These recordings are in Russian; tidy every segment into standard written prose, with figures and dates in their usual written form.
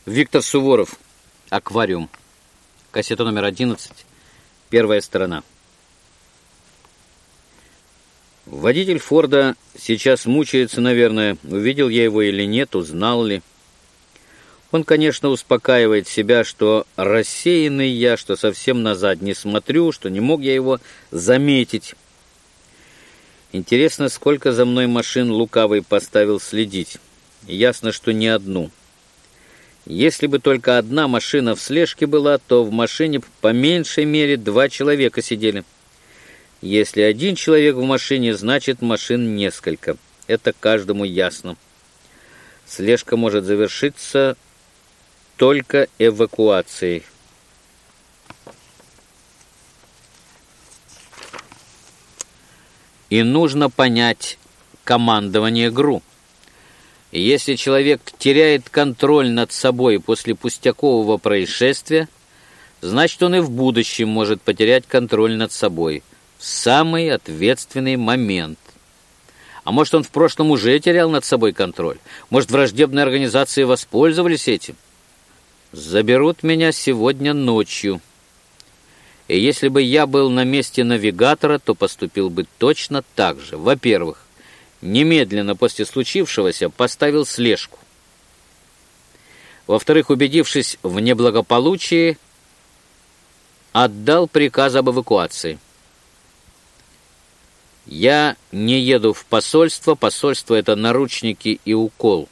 Виктор Суворов. «Аквариум». Кассета номер 11. Первая сторона. Водитель Форда сейчас мучается, наверное. Увидел я его или нет, узнал ли. Он, конечно, успокаивает себя, что рассеянный я, что совсем назад не смотрю, что не мог я его заметить. Интересно, сколько за мной машин лукавый поставил следить. Ясно, что не одну. Если бы только одна машина в слежке была, то в машине по меньшей мере 2 человека сидели. Если 1 человек в машине, значит машин несколько. Это каждому ясно. Слежка может завершиться только эвакуацией. И нужно понять командование ГРУ. Если человек теряет контроль над собой после пустякового происшествия, значит, он и в будущем может потерять контроль над собой в самый ответственный момент. А может, он в прошлом уже терял над собой контроль? Может, враждебные организации воспользовались этим? Заберут меня сегодня ночью. И если бы я был на месте навигатора, то поступил бы точно так же. Во-первых, немедленно после случившегося поставил слежку. Во-вторых, убедившись в неблагополучии, отдал приказ об эвакуации. Я не еду в посольство. Посольство — это наручники и укол.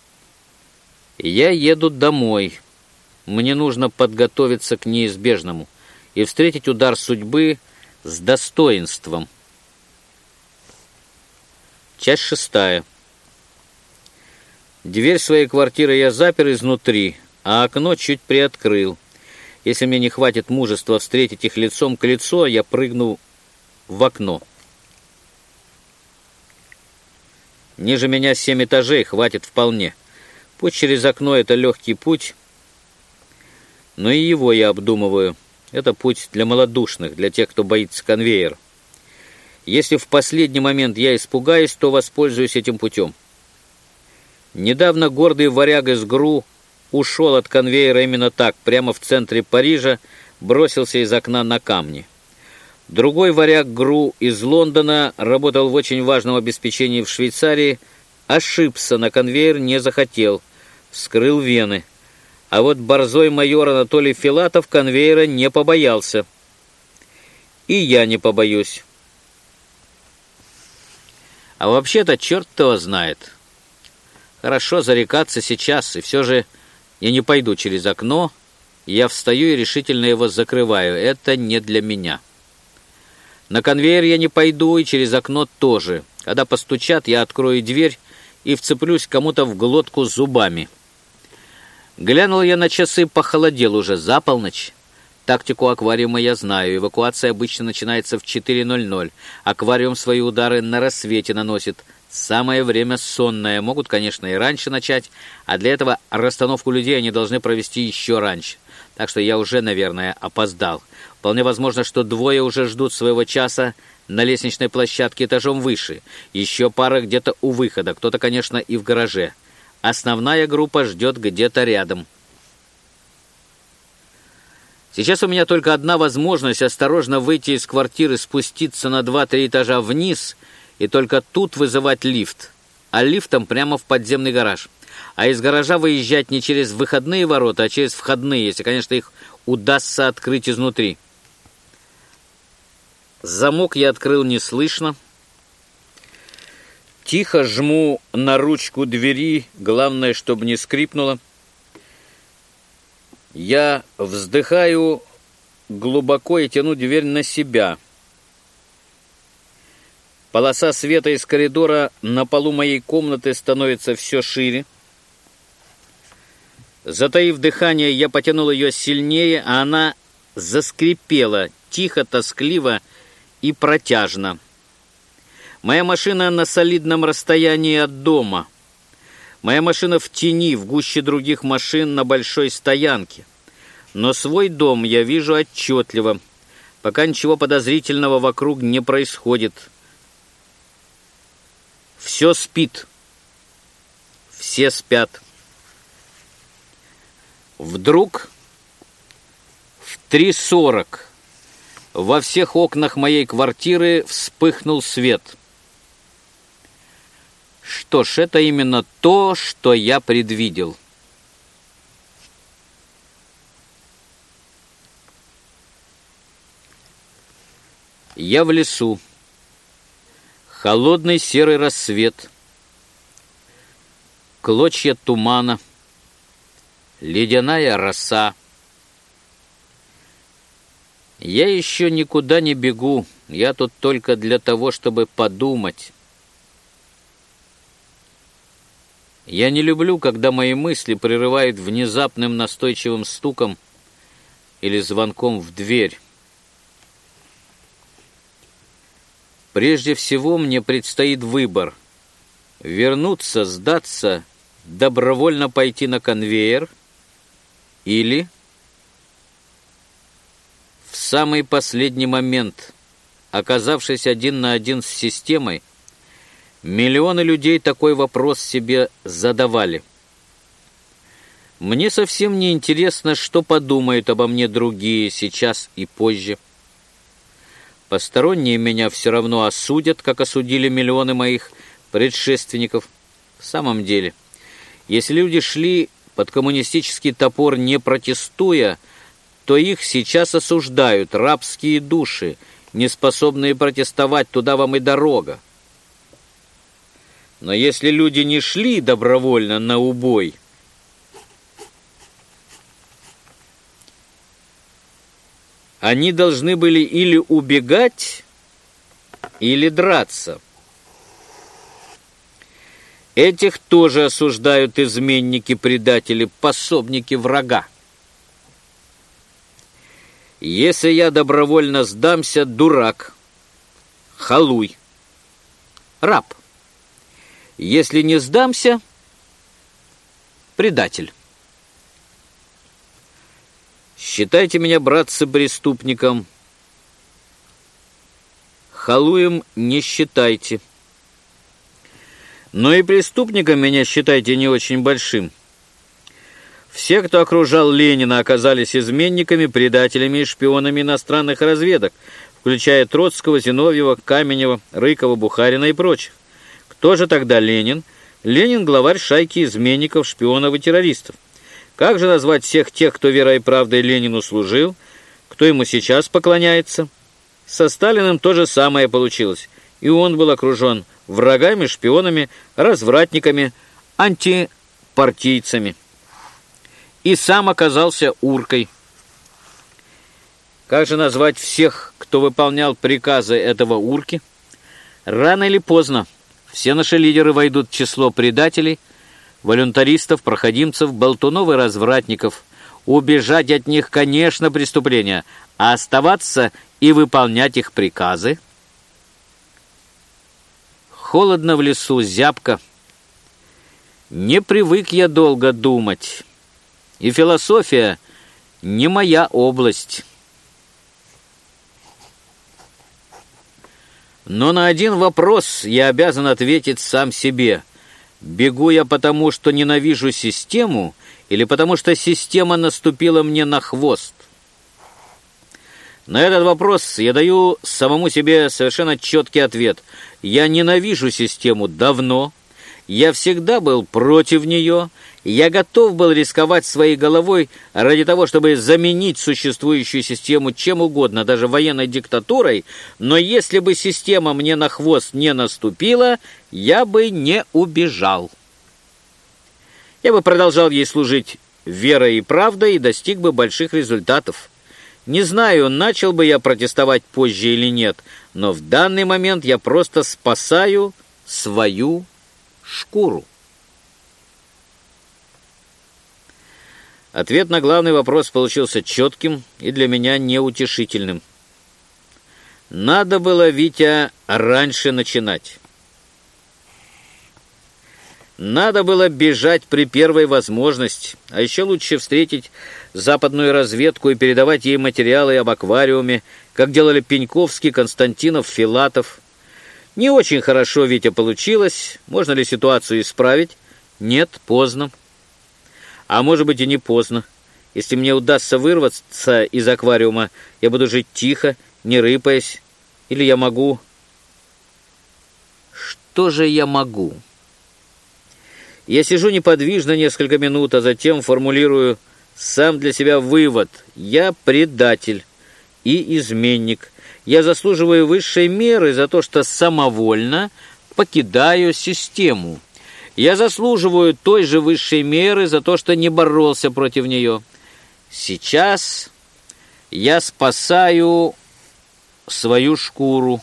Я еду домой. Мне нужно подготовиться к неизбежному и встретить удар судьбы с достоинством. Часть 6. Дверь своей квартиры я запер изнутри, а окно чуть приоткрыл. Если мне не хватит мужества встретить их лицом к лицу, я прыгну в окно. Ниже меня 7 этажей, хватит вполне. Путь через окно — это легкий путь, но и его я обдумываю. Это путь для малодушных, для тех, кто боится конвейера. Если в последний момент я испугаюсь, то воспользуюсь этим путем. Недавно гордый варяг из ГРУ ушел от конвейера именно так, прямо в центре Парижа, бросился из окна на камни. Другой варяг ГРУ из Лондона работал в очень важном обеспечении в Швейцарии, ошибся, на конвейер не захотел, вскрыл вены. А вот борзой майор Анатолий Филатов конвейера не побоялся. И я не побоюсь. А вообще-то черт его знает. Хорошо зарекаться сейчас, и все же я не пойду через окно. Я встаю и решительно его закрываю. Это не для меня. На конвейер я не пойду, и через окно тоже. Когда постучат, я открою дверь и вцеплюсь кому-то в глотку зубами. Глянул я на часы, похолодел уже, за полночь. Тактику аквариума я знаю. Эвакуация обычно начинается в 4:00. Аквариум свои удары на рассвете наносит. Самое время сонное. Могут, конечно, и раньше начать, а для этого расстановку людей они должны провести еще раньше. Так что я уже, наверное, опоздал. Вполне возможно, что 2 уже ждут своего часа на лестничной площадке этажом выше. Еще пара где-то у выхода. Кто-то, конечно, и в гараже. Основная группа ждет где-то рядом. Сейчас у меня только одна возможность — осторожно выйти из квартиры, спуститься на 2-3 этажа вниз и только тут вызывать лифт. А лифтом прямо в подземный гараж. А из гаража выезжать не через выходные ворота, а через входные, если, конечно, их удастся открыть изнутри. Замок я открыл неслышно. Тихо жму на ручку двери, главное, чтобы не скрипнуло. Я вздыхаю глубоко и тяну дверь на себя. Полоса света из коридора на полу моей комнаты становится все шире. Затаив дыхание, я потянул ее сильнее, а она заскрипела, тихо, тоскливо и протяжно. Моя машина на солидном расстоянии от дома. Моя машина в тени, в гуще других машин на большой стоянке. Но свой дом я вижу отчетливо, пока ничего подозрительного вокруг не происходит. Все спит. Все спят. Вдруг в 3:40 во всех окнах моей квартиры вспыхнул свет. Что ж, это именно то, что я предвидел. Я в лесу. Холодный серый рассвет. Клочья тумана. Ледяная роса. Я еще никуда не бегу. Я тут только для того, чтобы подумать. Я не люблю, когда мои мысли прерывают внезапным настойчивым стуком или звонком в дверь. Прежде всего мне предстоит выбор: вернуться, сдаться, добровольно пойти на конвейер, или в самый последний момент, оказавшись один на один с системой, миллионы людей такой вопрос себе задавали. Мне совсем не интересно, что подумают обо мне другие сейчас и позже. Посторонние меня все равно осудят, как осудили миллионы моих предшественников. В самом деле, если люди шли под коммунистический топор, не протестуя, то их сейчас осуждают рабские души, неспособные протестовать, туда вам и дорога. Но если люди не шли добровольно на убой, они должны были или убегать, или драться. Этих тоже осуждают изменники, предатели, пособники врага. Если я добровольно сдамся, дурак, халуй, раб. Если не сдамся, предатель. Считайте меня, братцы, преступником. Халуем не считайте. Но и преступником меня считайте не очень большим. Все, кто окружал Ленина, оказались изменниками, предателями и шпионами иностранных разведок, включая Троцкого, Зиновьева, Каменева, Рыкова, Бухарина и прочих. Кто же тогда Ленин? Ленин — главарь шайки изменников, шпионов и террористов. Как же назвать всех тех, кто верой и правдой Ленину служил, кто ему сейчас поклоняется? Со Сталиным то же самое получилось. И он был окружен врагами, шпионами, развратниками, антипартийцами. И сам оказался уркой. Как же назвать всех, кто выполнял приказы этого урки? Рано или поздно все наши лидеры войдут в число предателей, волюнтаристов, проходимцев, болтунов и развратников. Убежать от них, конечно, преступление, а оставаться и выполнять их приказы? Холодно в лесу, зябко. Не привык я долго думать. И философия не моя область. Но на один вопрос я обязан ответить сам себе. Бегу я потому, что ненавижу систему, или потому, что система наступила мне на хвост? На этот вопрос я даю самому себе совершенно четкий ответ. Я ненавижу систему давно, я всегда был против нее, я готов был рисковать своей головой ради того, чтобы заменить существующую систему чем угодно, даже военной диктатурой, но если бы система мне на хвост не наступила, я бы не убежал. Я бы продолжал ей служить верой и правдой и достиг бы больших результатов. Не знаю, начал бы я протестовать позже или нет, но в данный момент я просто спасаю свою шкуру. Ответ на главный вопрос получился четким и для меня неутешительным. Надо было, Витя, раньше начинать. Надо было бежать при первой возможности, а еще лучше встретить западную разведку и передавать ей материалы об аквариуме, как делали Пеньковский, Константинов, Филатов. Не очень хорошо, Витя, получилось. Можно ли ситуацию исправить? Нет, поздно. А может быть и не поздно. Если мне удастся вырваться из аквариума, я буду жить тихо, не рыпаясь. Или я могу... Что же я могу? Я сижу неподвижно несколько минут, а затем формулирую сам для себя вывод. Я предатель и изменник. Я заслуживаю высшей меры за то, что самовольно покидаю систему. Я заслуживаю той же высшей меры за то, что не боролся против нее. Сейчас я спасаю свою шкуру.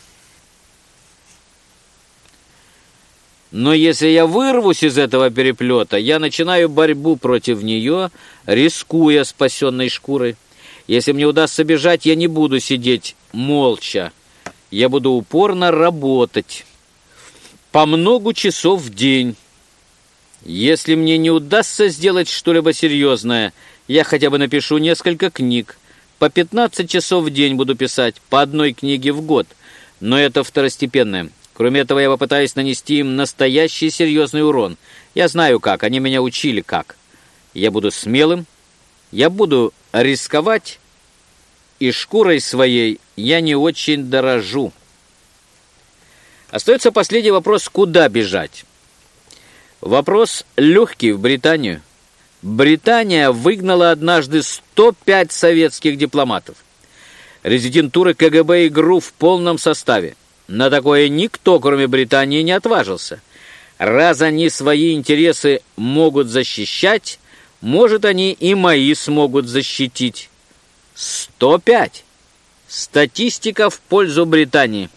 Но если я вырвусь из этого переплета, я начинаю борьбу против нее, рискуя спасенной шкурой. Если мне удастся бежать, я не буду сидеть молча. Я буду упорно работать по много часов в день. Если мне не удастся сделать что-либо серьезное, я хотя бы напишу несколько книг. По 15 часов в день буду писать, по одной книге в год. Но это второстепенное. Кроме этого, я попытаюсь нанести им настоящий серьезный урон. Я знаю как, они меня учили как. Я буду смелым, я буду рисковать, и шкурой своей я не очень дорожу. Остается последний вопрос, куда бежать. Вопрос легкий в Британию. Британия выгнала однажды 105 советских дипломатов. Резидентуры КГБ и ГРУ в полном составе. На такое никто, кроме Британии, не отважился. Раз они свои интересы могут защищать, может, они и мои смогут защитить. 105. Статистика в пользу Британии.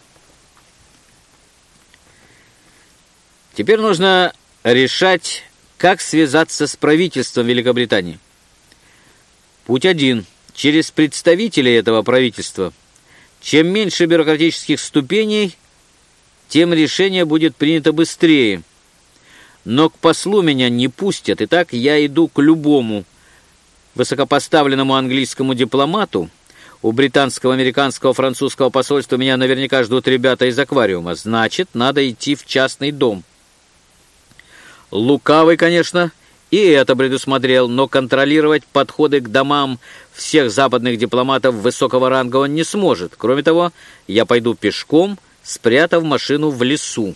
Теперь нужно решать, как связаться с правительством Великобритании. Путь один. Через представителей этого правительства. Чем меньше бюрократических ступеней, тем решение будет принято быстрее. Но к послу меня не пустят, и так я иду к любому высокопоставленному английскому дипломату. У британского, американского, французского посольства меня наверняка ждут ребята из аквариума. Значит, надо идти в частный дом. Лукавый, конечно, и это предусмотрел, но контролировать подходы к домам всех западных дипломатов высокого ранга он не сможет. Кроме того, я пойду пешком, спрятав машину в лесу.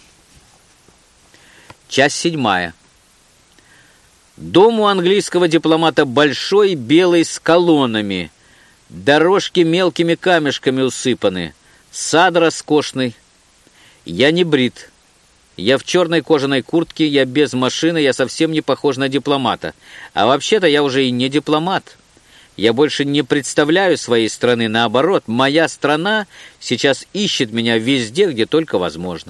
Часть 7. Дом у английского дипломата большой, белый, с колоннами. Дорожки мелкими камешками усыпаны. Сад роскошный. Я не брит. Я в черной кожаной куртке, я без машины, я совсем не похож на дипломата. А вообще-то я уже и не дипломат. Я больше не представляю своей страны. Наоборот, моя страна сейчас ищет меня везде, где только возможно.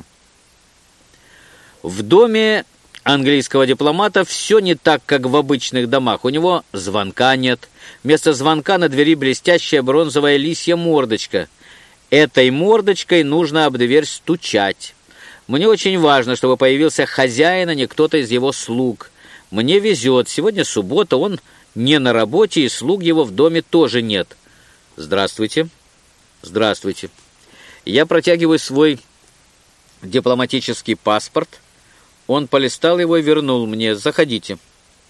В доме английского дипломата все не так, как в обычных домах. У него звонка нет. Вместо звонка на двери блестящая бронзовая лисья мордочка. Этой мордочкой нужно об дверь стучать. Мне очень важно, чтобы появился хозяин, а не кто-то из его слуг. Мне везет. Сегодня суббота, он не на работе, и слуг его в доме тоже нет. Здравствуйте. Здравствуйте. Я протягиваю свой дипломатический паспорт. Он полистал его и вернул мне. Заходите.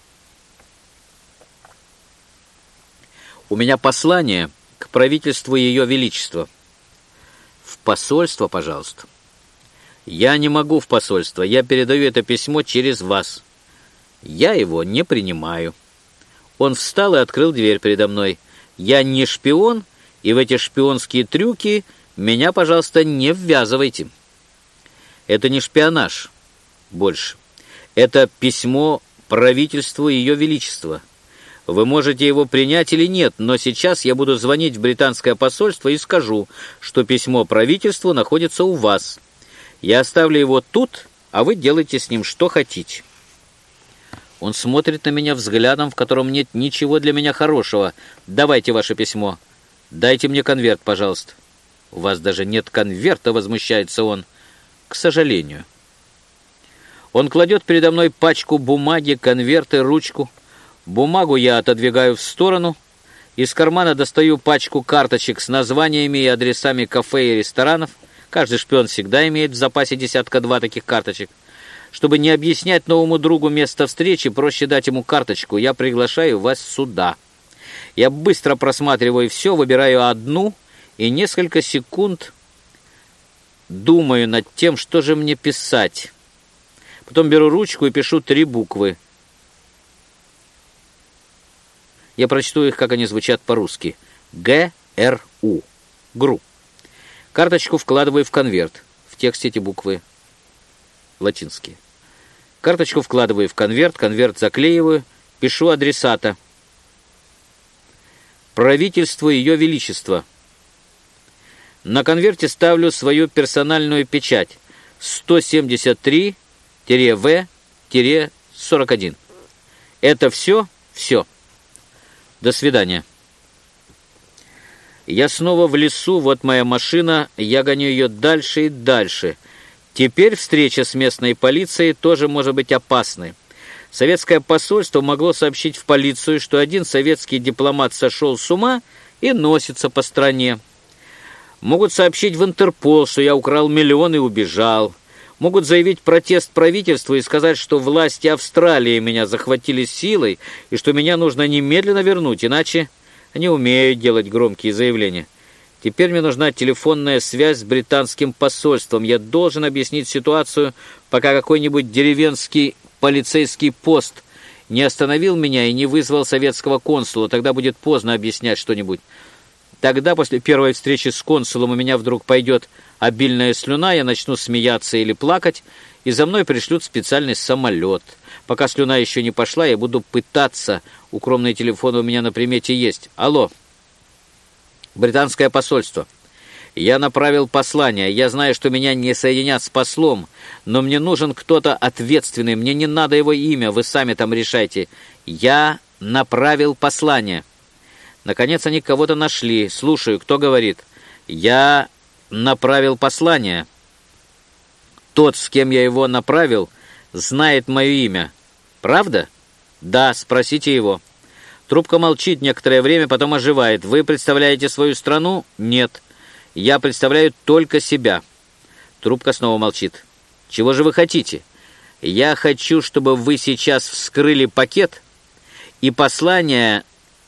У меня послание к правительству Ее Величества. В посольство, пожалуйста. Я не могу в посольство. Я передаю это письмо через вас. Я его не принимаю. Он встал и открыл дверь передо мной. Я не шпион, и в эти шпионские трюки меня, пожалуйста, не ввязывайте. Это не шпионаж больше. Это письмо правительству Ее Величества. Вы можете его принять или нет, но сейчас я буду звонить в британское посольство и скажу, что письмо правительству находится у вас. Я оставлю его тут, а вы делайте с ним что хотите. Он смотрит на меня взглядом, в котором нет ничего для меня хорошего. Давайте ваше письмо. Дайте мне конверт, пожалуйста. У вас даже нет конверта, возмущается он. К сожалению. Он кладет передо мной пачку бумаги, конверты, ручку. Бумагу я отодвигаю в сторону. Из кармана достаю пачку карточек с названиями и адресами кафе и ресторанов. Каждый шпион всегда имеет в запасе 1-2 таких карточек. Чтобы не объяснять новому другу место встречи, проще дать ему карточку. Я приглашаю вас сюда. Я быстро просматриваю все, выбираю одну и несколько секунд думаю над тем, что же мне писать. Потом беру ручку и пишу 3 буквы. Я прочту их, как они звучат по-русски. ГРУ. ГРУ. Карточку вкладываю в конверт. В тексте эти буквы латинские. Карточку вкладываю в конверт, конверт заклеиваю, пишу адресата. Правительству Ее Величества. На конверте ставлю свою персональную печать. 173-В-41. Это все? Все. До свидания. Я снова в лесу, вот моя машина, я гоню ее дальше и дальше. Теперь встреча с местной полицией тоже может быть опасной. Советское посольство могло сообщить в полицию, что один советский дипломат сошел с ума и носится по стране. Могут сообщить в Интерпол, что я украл миллион и убежал. Могут заявить протест правительству и сказать, что власти Австралии меня захватили силой и что меня нужно немедленно вернуть, иначе они умеют делать громкие заявления. Теперь мне нужна телефонная связь с британским посольством. Я должен объяснить ситуацию, пока какой-нибудь деревенский полицейский пост не остановил меня и не вызвал советского консула. Тогда будет поздно объяснять что-нибудь. Тогда, после первой встречи с консулом, у меня вдруг пойдет обильная слюна, я начну смеяться или плакать, и за мной пришлют специальный самолет. Пока слюна еще не пошла, я буду пытаться. Укромный телефон у меня на примете есть. Алло. Британское посольство. Я направил послание. Я знаю, что меня не соединят с послом, но мне нужен кто-то ответственный. Мне не надо его имя, вы сами там решайте. Я направил послание. Наконец они кого-то нашли. Слушаю, кто говорит? Я направил послание. Тот, с кем я его направил, знает мое имя. Правда? Да, спросите его. Трубка молчит некоторое время, потом оживает. Вы представляете свою страну? Нет. Я представляю только себя. Трубка снова молчит. Чего же вы хотите? Я хочу, чтобы вы сейчас вскрыли пакет и послание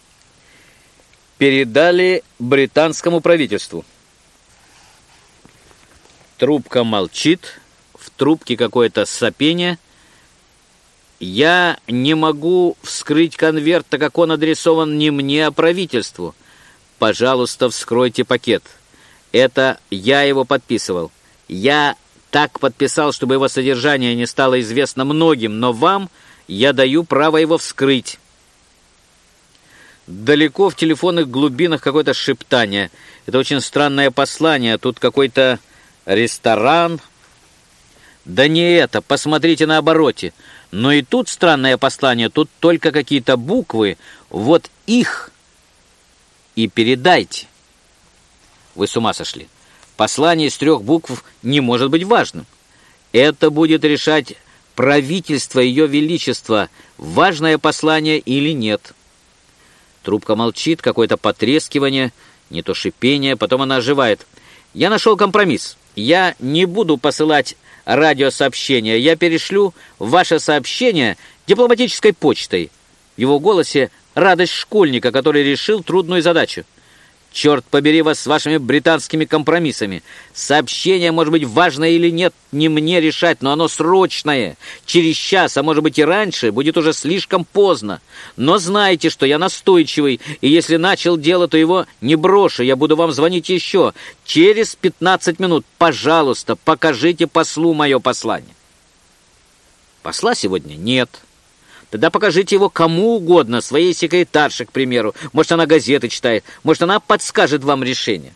передали британскому правительству. Трубка молчит. В трубке какое-то сопение. Я не могу вскрыть конверт, так как он адресован не мне, а правительству. Пожалуйста, вскройте пакет. Это я его подписывал. Я так подписал, чтобы его содержание не стало известно многим, но вам я даю право его вскрыть. Далеко в телефонных глубинах какое-то шептание. Это очень странное послание. Тут какой-то ресторан. Да не это, посмотрите на обороте. Но и тут странное послание, тут только какие-то буквы. Вот их и передайте. Вы с ума сошли. Послание из 3 букв не может быть важным. Это будет решать правительство Ее Величества, важное послание или нет. Трубка молчит, какое-то потрескивание, не то шипение, потом она оживает. Я нашел компромисс. Я не буду посылать радиосообщения. Я перешлю ваше сообщение дипломатической почтой. В его голосе радость школьника, который решил трудную задачу. Черт побери вас с вашими британскими компромиссами. Сообщение может быть важное или нет, не мне решать, но оно срочное. Через час, а может быть и раньше, будет уже слишком поздно. Но знайте, что я настойчивый, и если начал дело, то его не брошу. Я буду вам звонить еще. Через 15 минут, пожалуйста, покажите послу мое послание. Посла сегодня нет. Тогда покажите его кому угодно, своей секретарше, к примеру. Может, она газеты читает, может, она подскажет вам решение.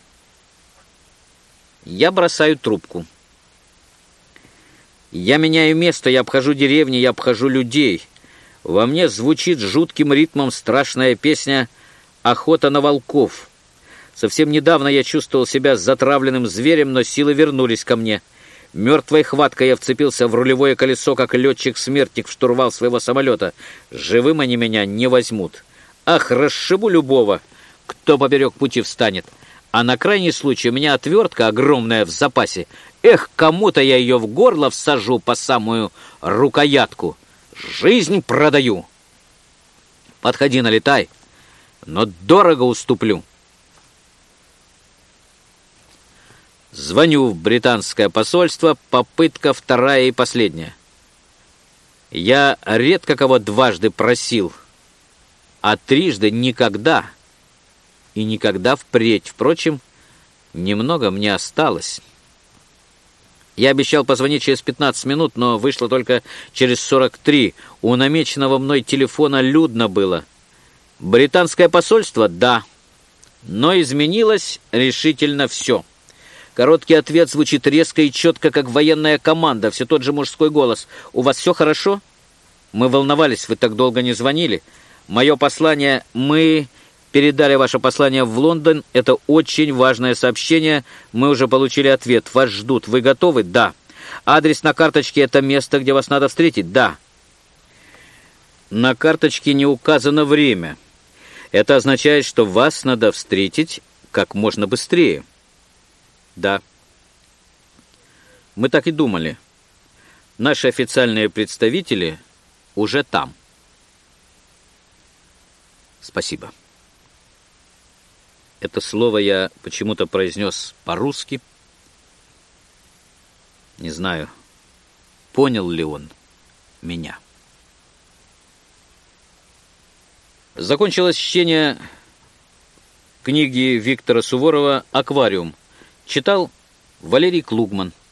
Я бросаю трубку. Я меняю место, я обхожу деревни, я обхожу людей. Во мне звучит жутким ритмом страшная песня «Охота на волков». Совсем недавно я чувствовал себя затравленным зверем, но силы вернулись ко мне. Мертвой хваткой я вцепился в рулевое колесо, как летчик-смертник в штурвал своего самолета. Живым они меня не возьмут. Ах, расшибу любого, кто поперек пути встанет. А на крайний случай у меня отвертка огромная в запасе. Эх, кому-то я ее в горло всажу по самую рукоятку. Жизнь продаю. Подходи, налетай. но дорого уступлю. Звоню в британское посольство, попытка вторая и последняя. Я редко кого дважды просил, а трижды никогда и никогда впредь. Впрочем, немного мне осталось. Я обещал позвонить через 15 минут, но вышло только через 43. У намеченного мной телефона людно было. Британское посольство? Да. Но изменилось решительно все. Короткий ответ звучит резко и четко, как военная команда. Все тот же мужской голос. «У вас все хорошо?» «Мы волновались, вы так долго не звонили. Мое послание... Мы передали ваше послание в Лондон. Это очень важное сообщение. Мы уже получили ответ. Вас ждут. Вы готовы?» «Да». «Адрес на карточке — это место, где вас надо встретить?» «Да». На карточке не указано время. Это означает, что вас надо встретить как можно быстрее. Да. Мы так и думали. Наши официальные представители уже там. Спасибо. Это слово я почему-то произнес по-русски. Не знаю, понял ли он меня. Закончилось чтение книги Виктора Суворова «Аквариум». Читал Валерий Клугман.